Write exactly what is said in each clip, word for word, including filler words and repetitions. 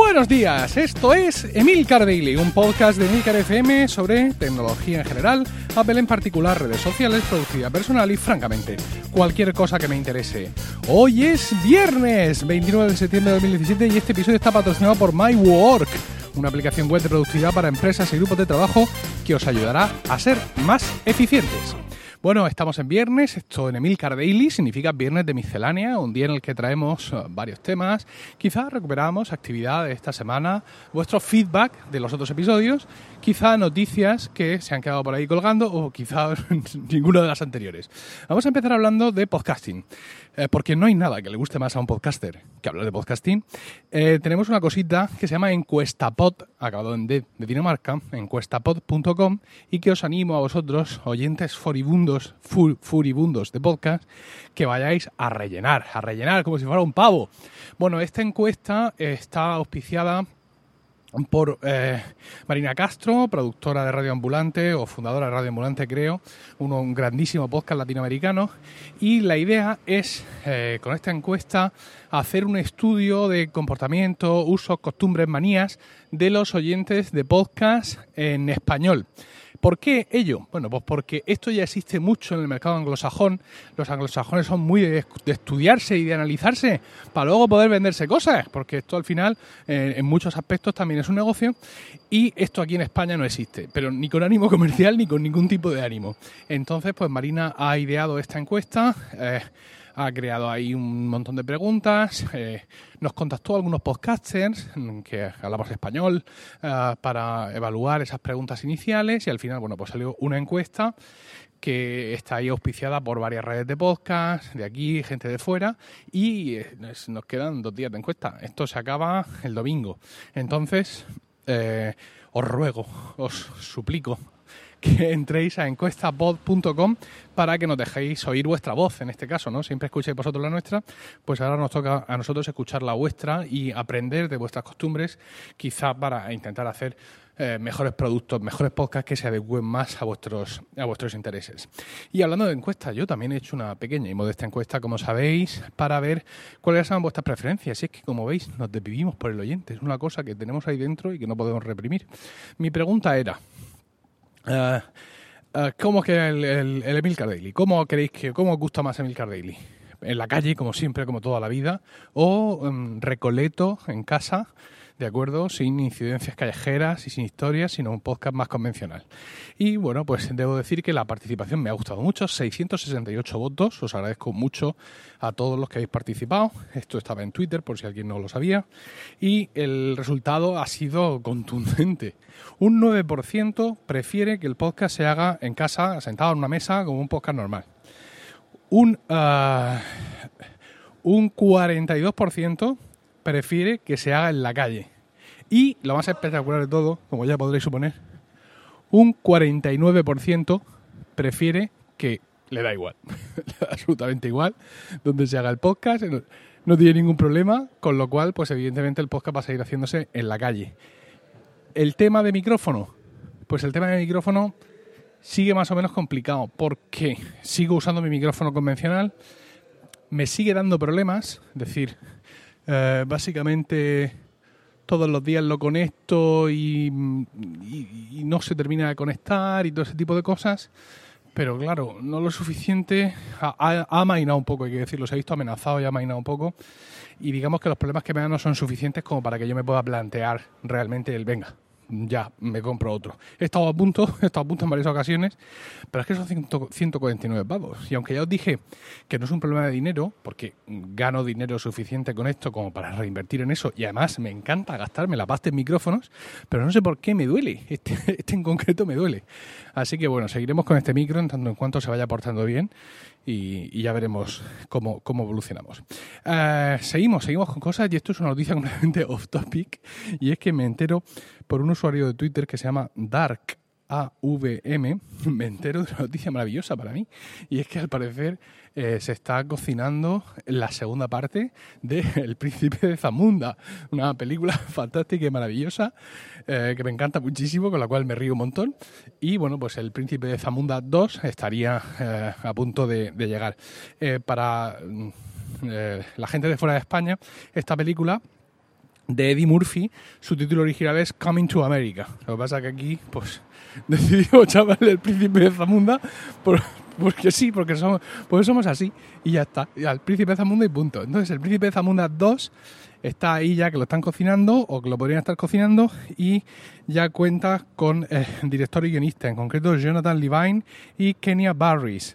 Buenos días, esto es Emilcar Daily, un podcast de Emilcar F M sobre tecnología en general, Apple en particular, redes sociales, productividad personal y, francamente, cualquier cosa que me interese. Hoy es viernes, veintinueve de septiembre de dos mil diecisiete, y este episodio está patrocinado por MyWork, una aplicación web de productividad para empresas y grupos de trabajo que os ayudará a ser más eficientes. Bueno, estamos en viernes, esto en Emilcar Daily significa viernes de miscelánea, un día en el que traemos uh, varios temas, quizás recuperamos actividad de esta semana, vuestro feedback de los otros episodios, quizá noticias que se han quedado por ahí colgando o quizá ninguna de las anteriores. Vamos a empezar hablando de podcasting, eh, porque no hay nada que le guste más a un podcaster que hablar de podcasting. Eh, tenemos una cosita que se llama Encuestapod, acabado en D de Dinamarca, encuestapod punto com, y que os animo a vosotros, oyentes furibundos, Fur, furibundos de podcast, que vayáis a rellenar, a rellenar como si fuera un pavo. Bueno, esta encuesta está auspiciada por eh, Marina Castro, productora de Radio Ambulante o fundadora de Radio Ambulante, creo, un, un grandísimo podcast latinoamericano, y la idea es, eh, con esta encuesta, hacer un estudio de comportamiento, usos, costumbres, manías de los oyentes de podcast en español. ¿Por qué ello? Bueno, pues porque esto ya existe mucho en el mercado anglosajón. Los anglosajones son muy de estudiarse y de analizarse para luego poder venderse cosas, porque esto al final, eh, en muchos aspectos, también es un negocio, y esto aquí en España no existe, pero ni con ánimo comercial ni con ningún tipo de ánimo. Entonces, pues Marina ha ideado esta encuesta, eh, ha creado ahí un montón de preguntas, eh, nos contactó algunos podcasters que hablamos español uh, para evaluar esas preguntas iniciales, y al final, bueno, pues salió una encuesta que está ahí auspiciada por varias redes de podcast, de aquí, gente de fuera, y eh, nos quedan dos días de encuesta. Esto se acaba el domingo. Entonces, eh, os ruego, os suplico que entréis a encuestapod punto com para que nos dejéis oír vuestra voz, en este caso, ¿no? Siempre escucháis vosotros la nuestra, pues ahora nos toca a nosotros escuchar la vuestra y aprender de vuestras costumbres, quizá para intentar hacer eh, mejores productos, mejores podcasts que se adecúen más a vuestros, a vuestros intereses. Y hablando de encuestas, yo también he hecho una pequeña y modesta encuesta, como sabéis, para ver cuáles son vuestras preferencias. Y es que, como veis, nos desvivimos por el oyente. Es una cosa que tenemos ahí dentro y que no podemos reprimir. Mi pregunta era: Uh, uh, ¿cómo que el, el, el Emilcar Daily? ¿Cómo queréis que, cómo os gusta más Emilcar Daily? ¿En la calle, como siempre, como toda la vida? ¿O um, recoleto en casa, de acuerdo, sin incidencias callejeras y sin historias, sino un podcast más convencional? Y bueno, pues debo decir que la participación me ha gustado mucho, seiscientos sesenta y ocho votos, os agradezco mucho a todos los que habéis participado. Esto estaba en Twitter, por si alguien no lo sabía, y el resultado ha sido contundente. Un nueve por ciento prefiere que el podcast se haga en casa, sentado en una mesa, como un podcast normal. Un, uh, un cuarenta y dos por ciento prefiere que se haga en la calle. Y lo más espectacular de todo, como ya podréis suponer, un cuarenta y nueve por ciento prefiere que le da igual, absolutamente igual, donde se haga el podcast, no, no tiene ningún problema, con lo cual, pues evidentemente el podcast va a seguir haciéndose en la calle. El tema de micrófono, pues el tema de micrófono sigue más o menos complicado, porque sigo usando mi micrófono convencional, me sigue dando problemas, es decir, eh, básicamente todos los días lo conecto y, y, y no se termina de conectar y todo ese tipo de cosas, pero claro, no lo suficiente, ha, ha, ha amainado un poco, hay que decirlo, se ha visto amenazado y ha amainado un poco, y digamos que los problemas que me dan no son suficientes como para que yo me pueda plantear realmente el venga, ya me compro otro. He estado a punto, he estado a punto en varias ocasiones, pero es que son ciento cuarenta y nueve pavos. Y aunque ya os dije que no es un problema de dinero, porque gano dinero suficiente con esto como para reinvertir en eso, y además me encanta gastarme la pasta en micrófonos, pero no sé por qué me duele. Este, este en concreto me duele. Así que bueno, seguiremos con este micro en tanto en cuanto se vaya portando bien. Y, y ya veremos cómo, cómo evolucionamos. Uh, seguimos, seguimos con cosas, y esto es una noticia completamente off topic, y es que me entero por un usuario de Twitter que se llama Dark A V M, me entero de una noticia maravillosa para mí, y es que al parecer eh, se está cocinando la segunda parte de El Príncipe de Zamunda, una película fantástica y maravillosa eh, que me encanta muchísimo, con la cual me río un montón, y bueno, pues El Príncipe de Zamunda dos estaría eh, a punto de, de llegar. Eh, para eh, la gente de fuera de España, esta película de Eddie Murphy. Su título original es Coming to America. Lo que pasa es que aquí, pues, decidimos llamarle El Príncipe de Zamunda por, porque sí, porque somos, porque somos así. Y ya está. Ya, El Príncipe de Zamunda y punto. Entonces, El Príncipe de Zamunda dos está ahí ya, que lo están cocinando o que lo podrían estar cocinando, y ya cuenta con eh, director y guionista, en concreto Jonathan Levine y Kenya Barris.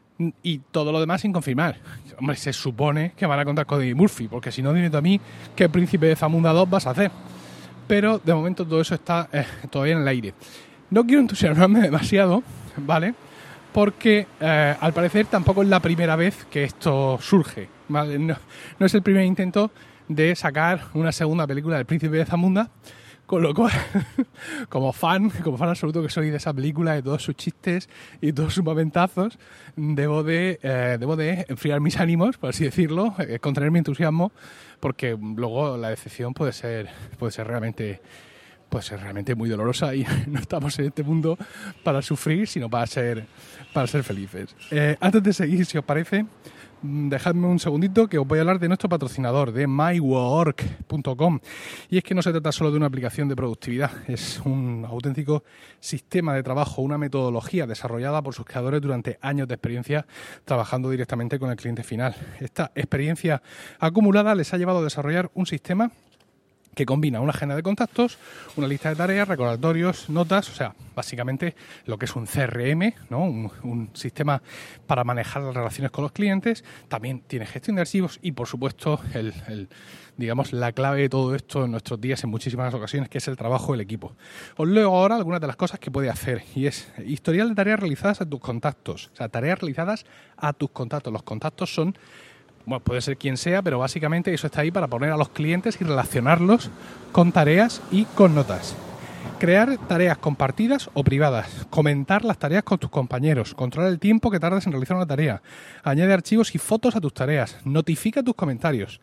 Y todo lo demás sin confirmar. Hombre, se supone que van a contar con Eddie Murphy, porque si no, dime tú a mí qué Príncipe de Zamunda dos vas a hacer. Pero de momento todo eso está eh, todavía en el aire. No quiero entusiasmarme demasiado, ¿vale? Porque eh, al parecer tampoco es la primera vez que esto surge, ¿vale? No, no es el primer intento de sacar una segunda película del Príncipe de Zamunda, con lo cual, como fan, como fan absoluto que soy de esa película, de todos sus chistes y todos sus momentazos, debo de, eh, debo de enfriar mis ánimos, por así decirlo, eh, contener mi entusiasmo, porque luego la decepción puede ser, puede ser realmente, puede ser realmente muy dolorosa, y no estamos en este mundo para sufrir, sino para ser, para ser felices. Eh, antes de seguir, si os parece, dejadme un segundito que os voy a hablar de nuestro patrocinador, de my work punto com. Y es que no se trata solo de una aplicación de productividad, es un auténtico sistema de trabajo, una metodología desarrollada por sus creadores durante años de experiencia trabajando directamente con el cliente final. Esta experiencia acumulada les ha llevado a desarrollar un sistema que combina una agenda de contactos, una lista de tareas, recordatorios, notas, o sea, básicamente lo que es un C R M, ¿no? Un, un sistema para manejar las relaciones con los clientes. También tiene gestión de archivos y, por supuesto, el, el, digamos, la clave de todo esto en nuestros días en muchísimas ocasiones, que es el trabajo del equipo. Os leo ahora algunas de las cosas que puede hacer, y es historial de tareas realizadas a tus contactos, o sea, tareas realizadas a tus contactos. Los contactos son, bueno, puede ser quien sea, pero básicamente eso está ahí para poner a los clientes y relacionarlos con tareas y con notas. Crear tareas compartidas o privadas. Comentar las tareas con tus compañeros. Controlar el tiempo que tardas en realizar una tarea. Añade archivos y fotos a tus tareas. Notifica tus comentarios.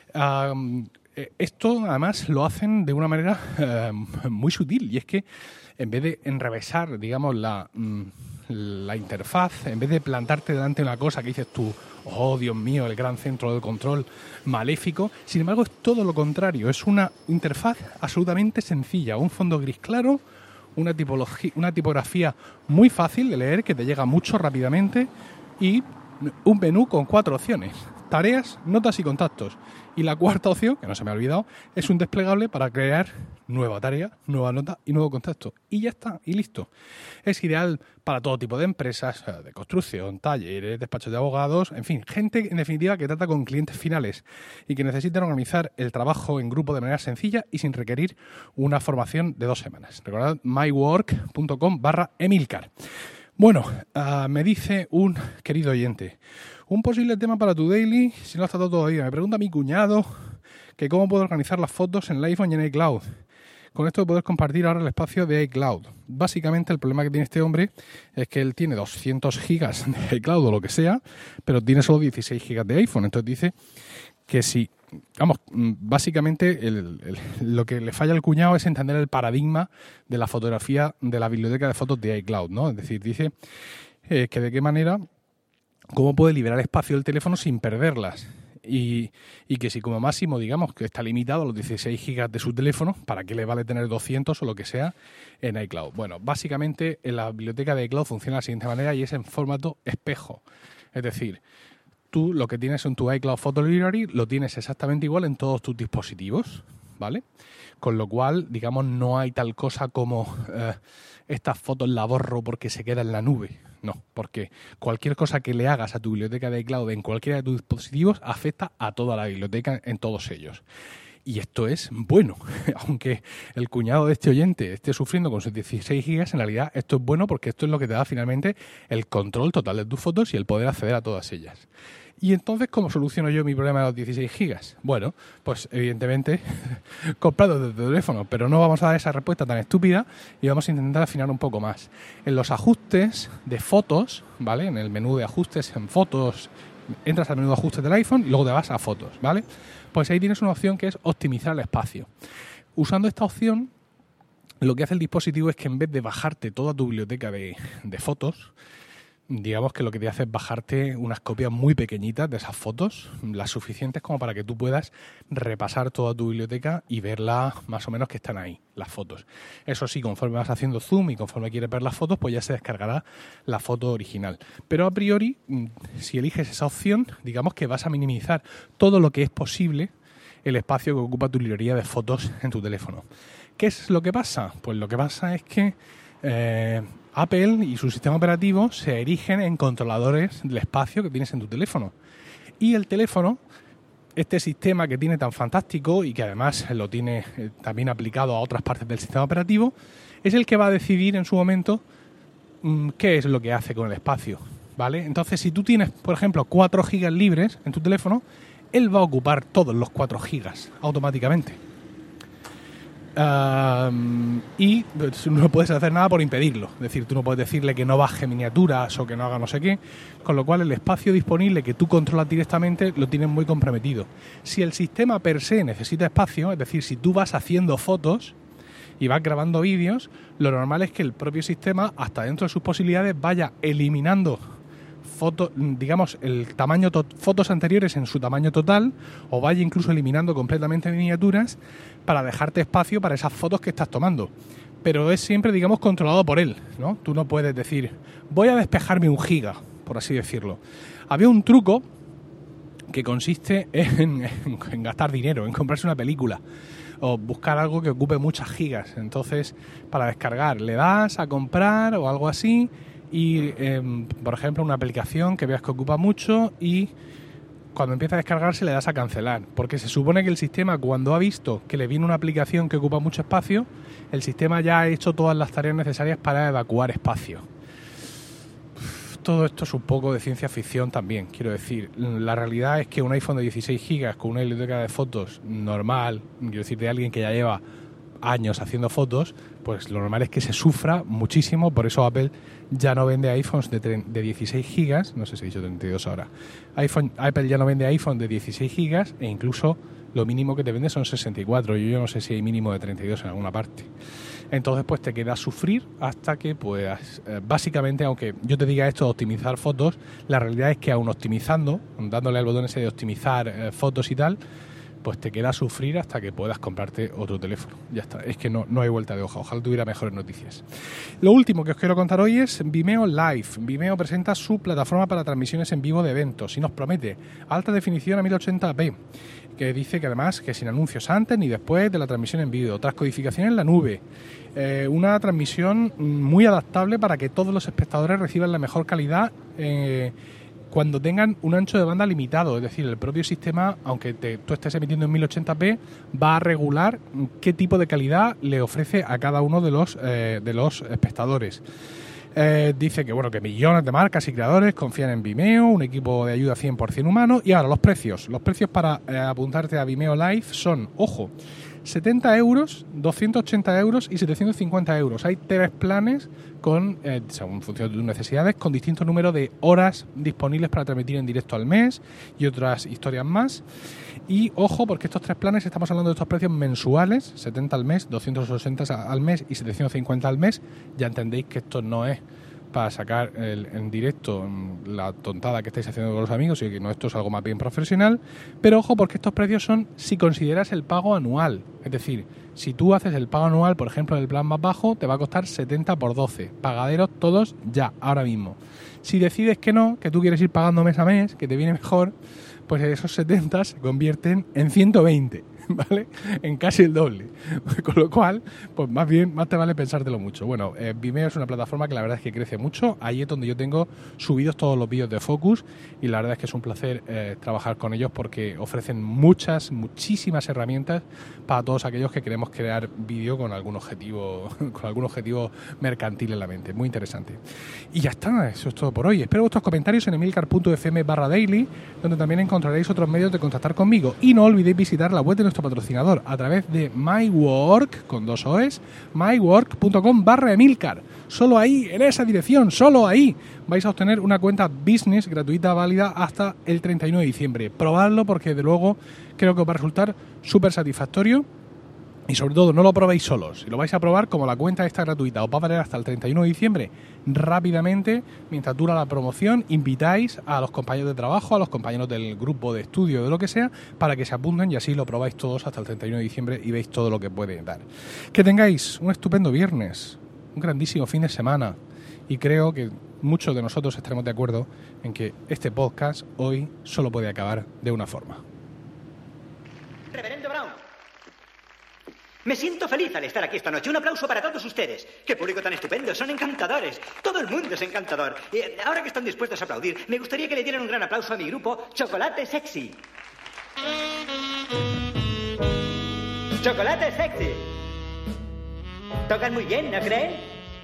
Um, esto, además, lo hacen de una manera uh, muy sutil. Y es que, en vez de enrevesar, digamos, la... Um, la interfaz, en vez de plantarte delante de una cosa que dices tú, oh Dios mío, el gran centro del control maléfico, sin embargo es todo lo contrario, es una interfaz absolutamente sencilla, un fondo gris claro, una tipología, una tipografía muy fácil de leer que te llega mucho rápidamente, y un menú con cuatro opciones: tareas, notas y contactos. Y la cuarta opción, que no se me ha olvidado, es un desplegable para crear nueva tarea, nueva nota y nuevo contacto. Y ya está, y listo. Es ideal para todo tipo de empresas, de construcción, talleres, despachos de abogados, en fin, gente en definitiva que trata con clientes finales y que necesitan organizar el trabajo en grupo de manera sencilla y sin requerir una formación de dos semanas. Recordad my work punto com barra Emilcar. Bueno, uh, me dice un querido oyente, un posible tema para tu daily, si no has tratado todavía. Me pregunta mi cuñado que cómo puedo organizar las fotos en el iPhone y en iCloud. Con esto poder compartir ahora el espacio de iCloud. Básicamente el problema que tiene este hombre es que él tiene doscientos gigas de iCloud o lo que sea, pero tiene solo dieciséis gigas de iPhone. Entonces dice que si, vamos, básicamente el, el, lo que le falla al cuñado es entender el paradigma de la fotografía, de la biblioteca de fotos de iCloud, ¿no? Es decir, dice eh, que de qué manera, cómo puede liberar espacio del teléfono sin perderlas. Y, y que si como máximo, digamos, que está limitado a los dieciséis gigas de su teléfono, ¿para qué le vale tener doscientos o lo que sea en iCloud? Bueno, básicamente en la biblioteca de iCloud funciona de la siguiente manera, y es en formato espejo. Es decir, tú lo que tienes en tu iCloud Photo Library lo tienes exactamente igual en todos tus dispositivos, ¿vale? Con lo cual, digamos, no hay tal cosa como eh, estas fotos la borro porque se queda en la nube. No, porque cualquier cosa que le hagas a tu biblioteca de iCloud en cualquiera de tus dispositivos afecta a toda la biblioteca en todos ellos. Y esto es bueno. Aunque el cuñado de este oyente esté sufriendo con sus dieciséis gigas, en realidad esto es bueno porque esto es lo que te da finalmente el control total de tus fotos y el poder acceder a todas ellas. Y entonces, ¿cómo soluciono yo mi problema de los dieciséis gigas? Bueno, pues evidentemente comprado desde el teléfono, pero no vamos a dar esa respuesta tan estúpida y vamos a intentar afinar un poco más. En los ajustes de fotos, ¿vale? En el menú de ajustes en fotos, entras al menú de ajustes del iPhone y luego te vas a fotos, ¿vale? Pues ahí tienes una opción que es optimizar el espacio. Usando esta opción, lo que hace el dispositivo es que en vez de bajarte toda tu biblioteca de, de fotos, digamos que lo que te hace es bajarte unas copias muy pequeñitas de esas fotos, las suficientes como para que tú puedas repasar toda tu biblioteca y verlas más o menos que están ahí, las fotos. Eso sí, conforme vas haciendo zoom y conforme quieres ver las fotos, pues ya se descargará la foto original. Pero a priori, si eliges esa opción, digamos que vas a minimizar todo lo que es posible el espacio que ocupa tu librería de fotos en tu teléfono. ¿Qué es lo que pasa? Pues lo que pasa es que eh, Apple y su sistema operativo se erigen en controladores del espacio que tienes en tu teléfono. Y el teléfono, este sistema que tiene tan fantástico y que además lo tiene también aplicado a otras partes del sistema operativo, es el que va a decidir en su momento mmm, qué es lo que hace con el espacio, ¿vale? Entonces, si tú tienes, por ejemplo, cuatro gigas libres en tu teléfono, él va a ocupar todos los cuatro gigas automáticamente. Uh, y no puedes hacer nada por impedirlo. Es decir, tú no puedes decirle que no baje miniaturas o que no haga no sé qué, con lo cual el espacio disponible que tú controlas directamente lo tienes muy comprometido. Si el sistema per se necesita espacio, es decir, si tú vas haciendo fotos y vas grabando vídeos, lo normal es que el propio sistema, hasta dentro de sus posibilidades, vaya eliminando fotos, digamos, el tamaño to- fotos anteriores en su tamaño total, o vaya incluso eliminando completamente miniaturas para dejarte espacio para esas fotos que estás tomando. Pero es siempre, digamos, controlado por él, ¿no? Tú no puedes decir, voy a despejarme un giga, por así decirlo. Había un truco que consiste en, en, en gastar dinero, en comprarse una película o buscar algo que ocupe muchas gigas. Entonces, para descargar, le das a comprar o algo así y, eh, por ejemplo, una aplicación que veas que ocupa mucho y cuando empieza a descargarse le das a cancelar, porque se supone que el sistema, cuando ha visto que le viene una aplicación que ocupa mucho espacio, el sistema ya ha hecho todas las tareas necesarias para evacuar espacio. Todo esto es un poco de ciencia ficción también, quiero decir. La realidad es que un iPhone de dieciséis gigas con una biblioteca de fotos normal, quiero decir, de alguien que ya lleva años haciendo fotos, pues lo normal es que se sufra muchísimo. Por eso Apple ya no vende iPhones de, tre- de dieciséis gigas, no sé si he dicho treinta y dos ahora. iPhone, Apple ya no vende iPhone de dieciséis gigas e incluso lo mínimo que te vende son sesenta y cuatro. Yo, yo no sé si hay mínimo de treinta y dos en alguna parte. Entonces pues te queda sufrir hasta que puedas, eh, básicamente, aunque yo te diga esto de optimizar fotos, la realidad es que aún optimizando, dándole al botón ese de optimizar eh, fotos y tal, pues te queda sufrir hasta que puedas comprarte otro teléfono. Ya está, es que no, no hay vuelta de hoja. Ojalá tuviera mejores noticias. Lo último que os quiero contar hoy es Vimeo Live. Vimeo presenta su plataforma para transmisiones en vivo de eventos y nos promete alta definición a mil ochenta p, que dice que además que sin anuncios antes ni después de la transmisión en vídeo, transcodificación en la nube, eh, una transmisión muy adaptable para que todos los espectadores reciban la mejor calidad eh, cuando tengan un ancho de banda limitado. Es decir, el propio sistema, aunque te, tú estés emitiendo en mil ochenta p, va a regular qué tipo de calidad le ofrece a cada uno de los, eh, de los espectadores. Eh, dice que bueno que millones de marcas y creadores confían en Vimeo, un equipo de ayuda cien por ciento humano. Y ahora los precios. Los precios para eh, apuntarte a Vimeo Live son, ojo, setenta euros, doscientos ochenta euros y setecientos cincuenta euros. Hay tres planes con, eh, según función de tus necesidades, con distintos números de horas disponibles para transmitir en directo al mes y otras historias más. Y ojo, porque estos tres planes, estamos hablando de estos precios mensuales, setenta al mes, doscientos ochenta al mes y setecientos cincuenta al mes. Ya entendéis que esto no es para sacar el, en directo la tontada que estáis haciendo con los amigos y que no, esto es algo más bien profesional. Pero ojo, porque estos precios son si consideras el pago anual. Es decir, si tú haces el pago anual, por ejemplo, del plan más bajo, te va a costar setenta por doce. Pagaderos todos ya, ahora mismo. Si decides que no, que tú quieres ir pagando mes a mes, que te viene mejor, pues esos setenta se convierten en ciento veinte. ¿Vale? En casi el doble. Con lo cual, pues más bien, más te vale pensártelo mucho. Bueno, eh, Vimeo es una plataforma que la verdad es que crece mucho. Ahí es donde yo tengo subidos todos los vídeos de Focus y la verdad es que es un placer eh, trabajar con ellos porque ofrecen muchas, muchísimas herramientas para todos aquellos que queremos crear vídeo con algún objetivo, con algún objetivo mercantil en la mente. Muy interesante. Y ya está, eso es todo por hoy. Espero vuestros comentarios en emilcar.fm barra daily, donde también encontraréis otros medios de contactar conmigo. Y no olvidéis visitar la web de nuestro patrocinador a través de MyWork, con dos oes, mywork.com barra Emilcar. Solo ahí, en esa dirección, solo ahí, vais a obtener una cuenta business gratuita válida hasta el treinta y uno de diciembre. Probadlo porque de luego creo que os va a resultar súper satisfactorio Y sobre todo, no lo probéis solos. Si lo vais a probar, como la cuenta está gratuita, os va a valer hasta el treinta y uno de diciembre, rápidamente, mientras dura la promoción, invitáis a los compañeros de trabajo, a los compañeros del grupo de estudio, de lo que sea, para que se apunten y así lo probáis todos hasta el treinta y uno de diciembre y veis todo lo que puede dar. Que tengáis un estupendo viernes, un grandísimo fin de semana, y creo que muchos de nosotros estaremos de acuerdo en que este podcast hoy solo puede acabar de una forma. Reverendo Brown, me siento feliz al estar aquí esta noche. Un aplauso para todos ustedes. ¡Qué público tan estupendo! Son encantadores. Todo el mundo es encantador. Y ahora que están dispuestos a aplaudir, me gustaría que le dieran un gran aplauso a mi grupo Chocolate Sexy. Chocolate Sexy. Tocan muy bien, ¿no creen?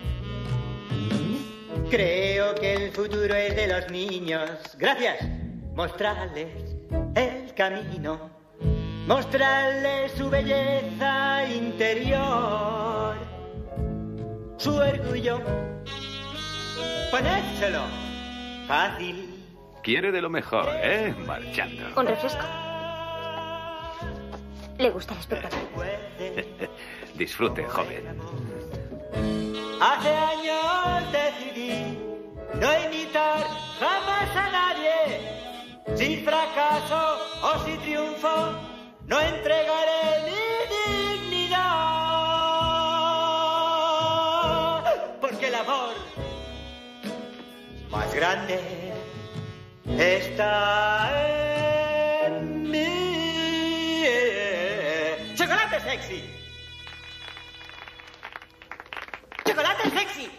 Creo que el futuro es de los niños. Gracias. Mostrarles el camino. Mostrarles su belleza interior, su orgullo, ponérselo fácil. Quiere de lo mejor, ¿eh? Marchando. ¿Un refresco? ¿Le gusta el espectáculo? Disfrute, joven. Hace años decidí no imitar jamás a nadie. Si fracaso o si triunfo, no entregaré mi dignidad, porque el amor más grande está en mí. ¡Chocolate sexy! ¡Chocolate sexy!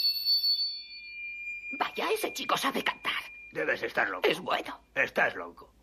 Vaya, ese chico sabe cantar. Debes estar loco. Es bueno. Estás loco.